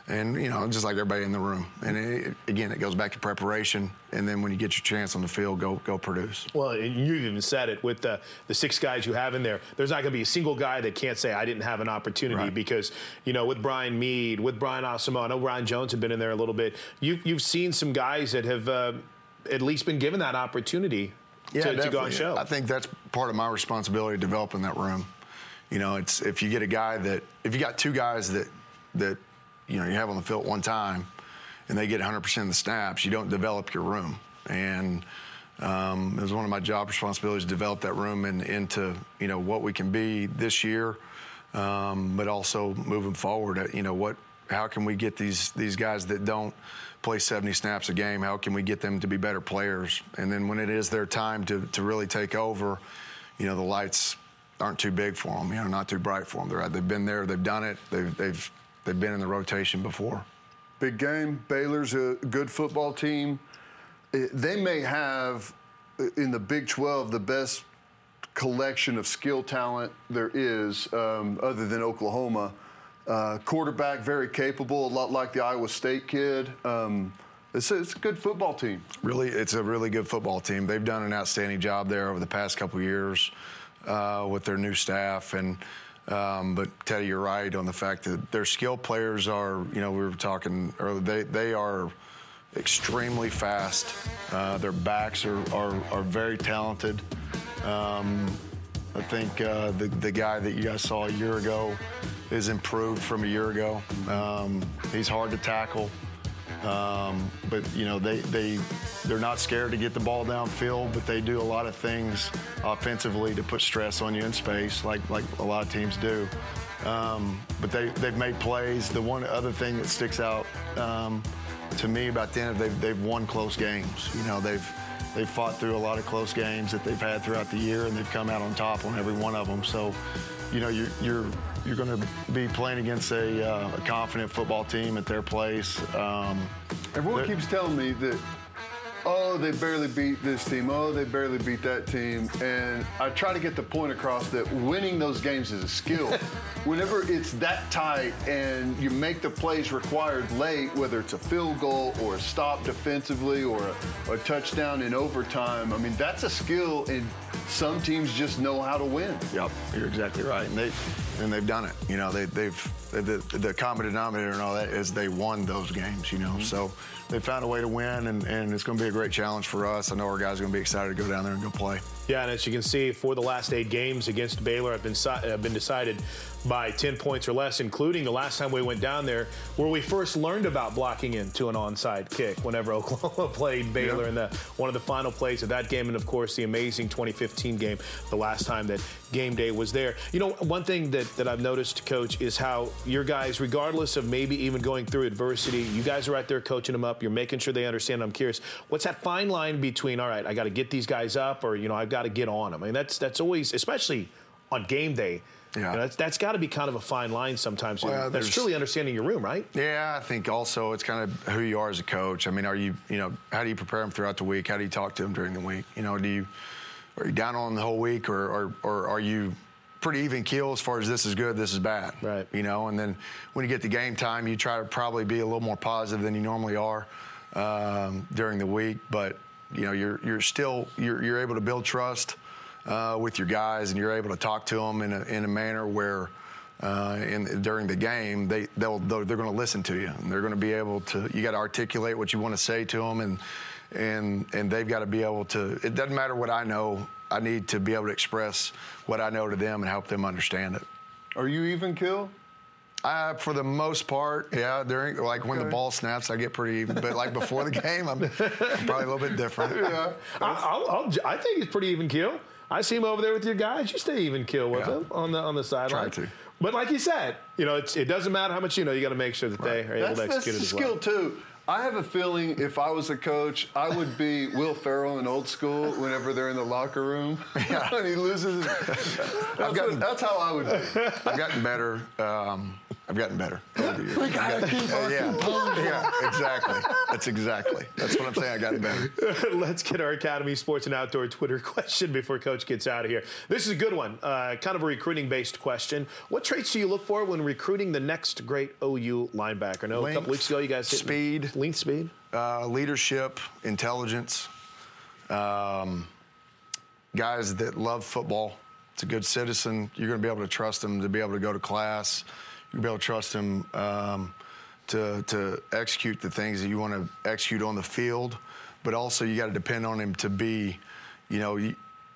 And, just like everybody in the room. And, it goes back to preparation. And then when you get your chance on the field, go produce. Well, you even said it with the 6 guys you have in there. There's not going to be a single guy that can't say, I didn't have an opportunity because, with Brian Mead, with Brian Asamoah, I know Ryan Jones had been in there a little bit. You've seen some guys that have at least been given that opportunity to go on show. I think that's part of my responsibility, developing that room. It's if you get if you got 2 guys that you have on the field at one time and they get 100% of the snaps, you don't develop your room. And it was one of my job responsibilities to develop that room into what we can be this year, but also moving forward. How can we get these guys that don't play 70 snaps a game, how can we get them to be better players? And then when it is their time to really take over, the lights aren't too big for them, not too bright for them. They've been there, they've done it, they've been in the rotation before. Big game. Baylor's a good football team. They may have, in the Big 12, the best collection of skill talent there is, other than Oklahoma. Quarterback, very capable, a lot like the Iowa State kid. It's a good football team. Really, it's a really good football team. They've done an outstanding job there over the past couple of years with their new staff. But Teddy, you're right on the fact that their skilled players are, we were talking earlier, they are extremely fast. Their backs are very talented. I think the guy that you guys saw a year ago is improved from a year ago. He's hard to tackle. But they're not scared to get the ball downfield, but they do a lot of things offensively to put stress on you in space, like a lot of teams do. But they've made plays. The one other thing that sticks out to me about them, they've won close games. They've fought through a lot of close games that they've had throughout the year, and they've come out on top on every one of them. So, you're going to be playing against a confident football team at their place. Everyone keeps telling me that, they barely beat this team. They barely beat that team. And I try to get the point across that winning those games is a skill. Whenever it's that tight and you make the plays required late, whether it's a field goal or a stop defensively or a touchdown in overtime, that's a skill, and some teams just know how to win. Yep, you're exactly right. And they've done it. The common denominator and all that is they won those games, Mm-hmm. So they found a way to win, and it's going to be a great challenge for us. I know our guys are going to be excited to go down there and go play. Yeah, and as you can see, for the last 8 games against Baylor have been decided by 10 points or less, including the last time we went down there where we first learned about blocking into an onside kick whenever Oklahoma played Baylor in one of the final plays of that game, and of course the amazing 2015 game, the last time that game day was there. One thing that I've noticed, Coach, is how your guys, regardless of maybe even going through adversity, you guys are right there coaching them up. You're making sure they understand. I'm curious, what's that fine line between, all right, I got to get these guys up, or, I've got to get on them? That's always, especially on game day, that's got to be kind of a fine line sometimes. Well, that's truly understanding your room, right? Yeah, I think also it's kind of who you are as a coach. Are you, how do you prepare them throughout the week? How do you talk to them during the week? Are you down on the whole week, or are you pretty even keel as far as this is good, this is bad? Right. And then when you get to game time, you try to probably be a little more positive than you normally are during the week. But, you're still able to build trust with your guys, and you're able to talk to them in a manner where during the game they're going to listen to you, and they're going to be able to. You got to articulate what you want to say to them, and they've got to be able to. It doesn't matter what I know. I need to be able to express what I know to them and help them understand it. Are you even keel? For the most part, yeah. When the ball snaps, I get pretty even. But before the game, I'm probably a little bit different. Yeah, I think it's pretty even keel. I see him over there with your guys. You stay even keel with them on the sideline. Try to. But like you said, it doesn't matter how much you got to make sure that they are able to execute it as well. That's a skill too. I have a feeling if I was a coach, I would be Will Ferrell in Old School whenever they're in the locker room. And he loses. That's how I would be. I've gotten better. I've gotten better over the years. We gotta keep our composure. Yeah, exactly. That's what I'm saying. I've gotten better. Let's get our Academy Sports and Outdoor Twitter question before Coach gets out of here. This is a good one, kind of a recruiting-based question. What traits do you look for when recruiting the next great OU linebacker? I know a couple weeks ago you guys hit speed, leadership, intelligence, guys that love football. It's a good citizen. You're going to be able to trust him to be able to go to class. You'll be able to trust him to execute the things that you want to execute on the field, but also you got to depend on him to be, any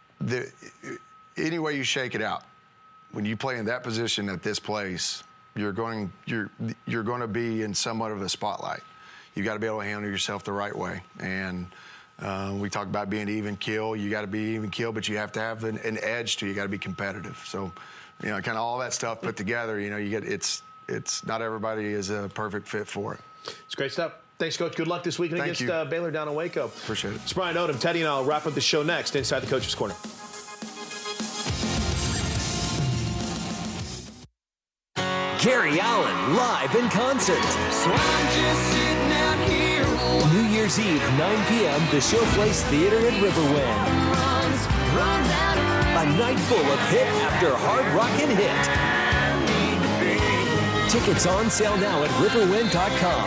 way you shake it out. When you play in that position at this place, you're going to be in somewhat of a spotlight. You got to be able to handle yourself the right way, and we talk about being even keel. You got to be even keel, but you have to have an edge to you. You got to be competitive. So. Kind of all that stuff put together, you get it's not everybody is a perfect fit for it. It's great stuff. Thanks, Coach. Good luck this weekend against Baylor down in Waco. Appreciate it. It's Brian Odom. Teddy and I'll wrap up the show next inside the Coach's Corner. Gary Allen live in concert. So I'm just sitting out here. New Year's Eve, 9 p.m., the Showplace Theater at Riverwind. A night full of hit after hard rockin' hit. Tickets on sale now at riverwind.com.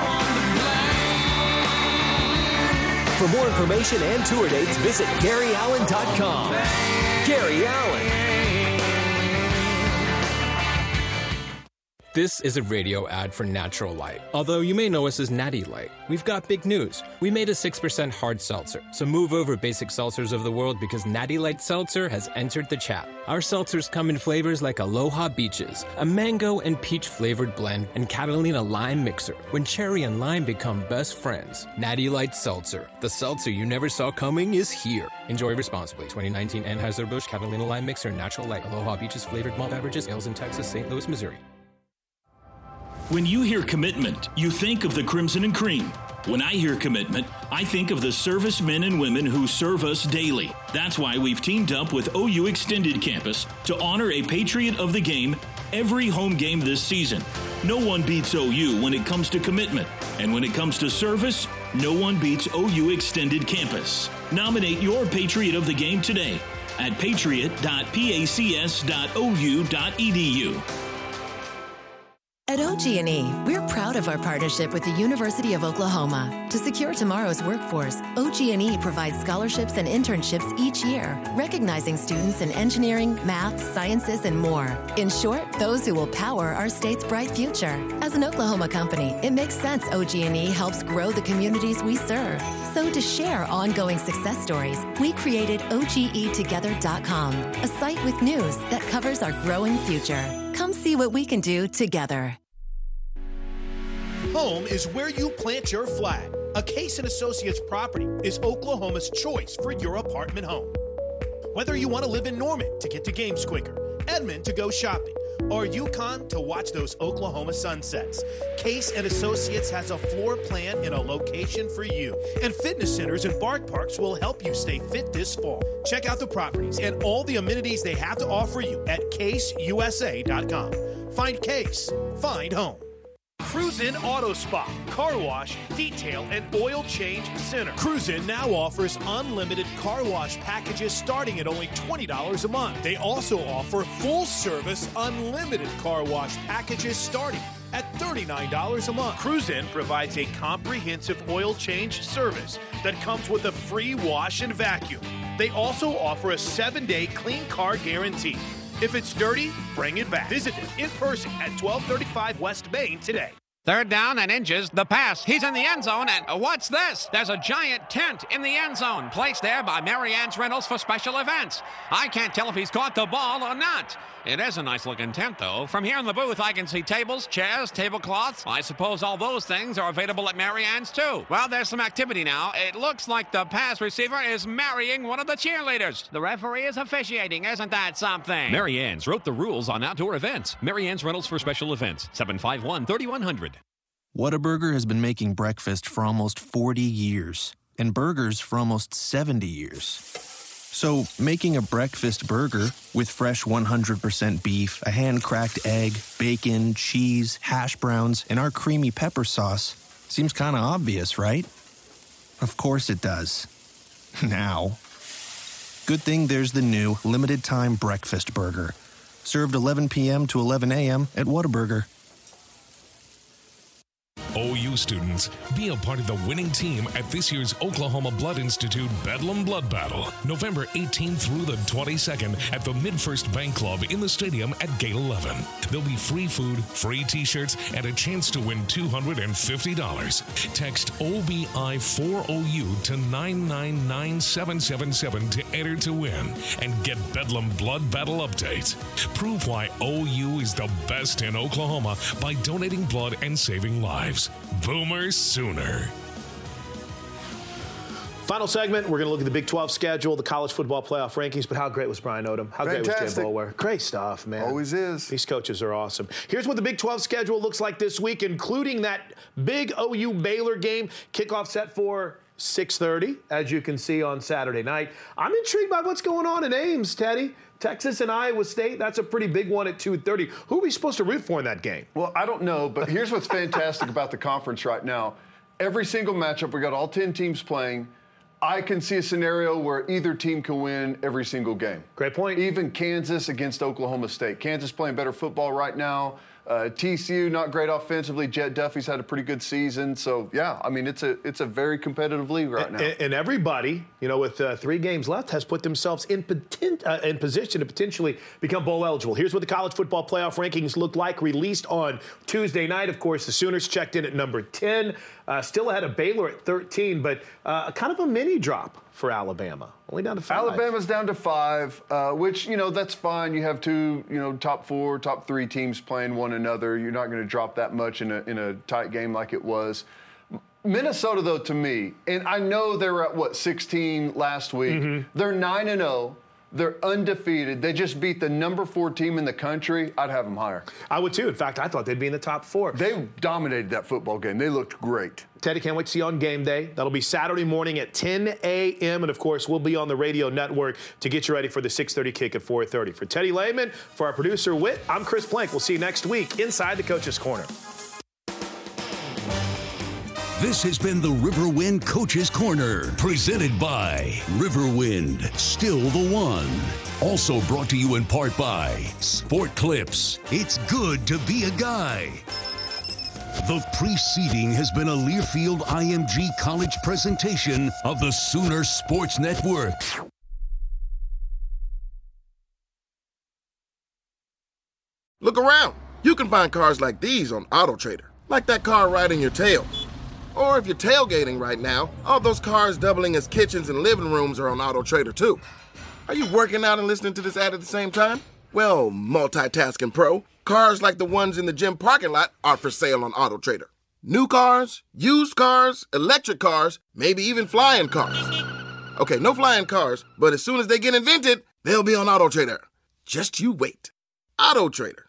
For more information and tour dates, visit GaryAllen.com. Gary Allen. This is a radio ad for Natural Light. Although you may know us as Natty Light, we've got big news. We made a 6% hard seltzer. So move over basic seltzers of the world because Natty Light Seltzer has entered the chat. Our seltzers come in flavors like Aloha Beaches, a mango and peach flavored blend, and Catalina Lime Mixer. When cherry and lime become best friends, Natty Light Seltzer. The seltzer you never saw coming is here. Enjoy responsibly. 2019 Anheuser-Busch Catalina Lime Mixer, Natural Light, Aloha Beaches flavored malt beverages, ales in Texas, St. Louis, Missouri. When you hear commitment, you think of the Crimson and Cream. When I hear commitment, I think of the servicemen and women who serve us daily. That's why we've teamed up with OU Extended Campus to honor a Patriot of the Game every home game this season. No one beats OU when it comes to commitment. And when it comes to service, no one beats OU Extended Campus. Nominate your Patriot of the Game today at patriot.pacs.ou.edu. At OG&E, we're proud of our partnership with the University of Oklahoma. To secure tomorrow's workforce, OG&E provides scholarships and internships each year, recognizing students in engineering, math, sciences, and more. In short, those who will power our state's bright future. As an Oklahoma company, it makes sense OG&E helps grow the communities we serve. So to share ongoing success stories, we created OGEtogether.com, a site with news that covers our growing future. Come see what we can do together. Home is where you plant your flag. A Case & Associates property is Oklahoma's choice for your apartment home. Whether you want to live in Norman to get to games quicker, Edmond to go shopping, or Yukon to watch those Oklahoma sunsets, Case & Associates has a floor plan in a location for you. And fitness centers and bark parks will help you stay fit this fall. Check out the properties and all the amenities they have to offer you at CaseUSA.com. Find Case. Find home. Cruisin' Auto Spa, car wash, detail, and oil change center. Cruisin' now offers unlimited car wash packages starting at only $20 a month. They also offer full-service unlimited car wash packages starting at $39 a month. Cruisin' provides a comprehensive oil change service that comes with a free wash and vacuum. They also offer a 7-day clean car guarantee. If it's dirty, bring it back. Visit them in person at 1235 West Main today. Third down and inches, the pass. He's in the end zone, and what's this? There's a giant tent in the end zone, placed there by Marianne's Rentals for special events. I can't tell if he's caught the ball or not. It is a nice-looking tent, though. From here in the booth, I can see tables, chairs, tablecloths. I suppose all those things are available at Marianne's, too. Well, there's some activity now. It looks like the pass receiver is marrying one of the cheerleaders. The referee is officiating. Isn't that something? Marianne's wrote the rules on outdoor events. Marianne's Rentals for special events. 751-3100. Whataburger has been making breakfast for almost 40 years, and burgers for almost 70 years. So, making a breakfast burger with fresh 100% beef, a hand-cracked egg, bacon, cheese, hash browns, and our creamy pepper sauce seems kind of obvious, right? Of course it does. Now. Good thing there's the new limited-time breakfast burger. Served 11 p.m. to 11 a.m. at Whataburger. OU students, be a part of the winning team at this year's Oklahoma Blood Institute Bedlam Blood Battle, November 18th through the 22nd at the MidFirst Bank Club in the stadium at Gate 11. There'll be free food, free t-shirts, and a chance to win $250. Text OBI4OU to 999777 to enter to win and get Bedlam Blood Battle updates. Prove why OU is the best in Oklahoma by donating blood and saving lives. Boomer Sooner. Final segment, we're going to look at the Big 12 schedule, the college football playoff rankings, but how great was Brian Odom? How great was Jay Boulware? Great stuff, man. Always is. These coaches are awesome. Here's what the Big 12 schedule looks like this week, including that big OU Baylor game. Kickoff set for 6:30, as you can see on Saturday night. I'm intrigued by what's going on in Ames, Teddy. Texas and Iowa State, that's a pretty big one at 2:30. Who are we supposed to root for in that game? Well, I don't know, but here's what's fantastic about the conference right now. Every single matchup, we got all 10 teams playing. I can see a scenario where either team can win every single game. Great point. Even Kansas against Oklahoma State. Kansas playing better football right now. TCU, not great offensively. Jet Duffy's had a pretty good season. So, yeah, I mean, it's a very competitive league right now. And everybody, you know, with 3 games left, has put themselves in position to potentially become bowl eligible. Here's what the college football playoff rankings look like, released on Tuesday night. Of course, the Sooners checked in at number 10, still ahead of Baylor at 13, but kind of a mini drop for Alabama. Only down to 5. Alabama's down to 5, which, you know, that's fine. You have 2, you know, top 4, top 3 teams playing one another. You're not going to drop that much in a tight game like it was. Minnesota, though, to me, and I know they were at, 16 last week. Mm-hmm. They're 9-0. They're undefeated. They just beat the number 4 team in the country. I'd have them higher. I would, too. In fact, I thought they'd be in the top 4. They dominated that football game. They looked great. Teddy, can't wait to see you on game day. That'll be Saturday morning at 10 a.m. And, of course, we'll be on the radio network to get you ready for the 6:30 kick at 4:30. For Teddy Lehman, for our producer, Whit, I'm Chris Plank. We'll see you next week inside the Coach's Corner. This has been the Riverwind Coach's Corner, presented by Riverwind, still the one. Also brought to you in part by Sport Clips. It's good to be a guy. The preceding has been a Learfield IMG College presentation of the Sooner Sports Network. Look around. You can find cars like these on AutoTrader, like that car riding your tail. Or if you're tailgating right now, all those cars doubling as kitchens and living rooms are on AutoTrader too. Are you working out and listening to this ad at the same time? Well, multitasking pro, cars like the ones in the gym parking lot are for sale on AutoTrader. New cars, used cars, electric cars, maybe even flying cars. Okay, no flying cars, but as soon as they get invented, they'll be on AutoTrader. Just you wait. AutoTrader.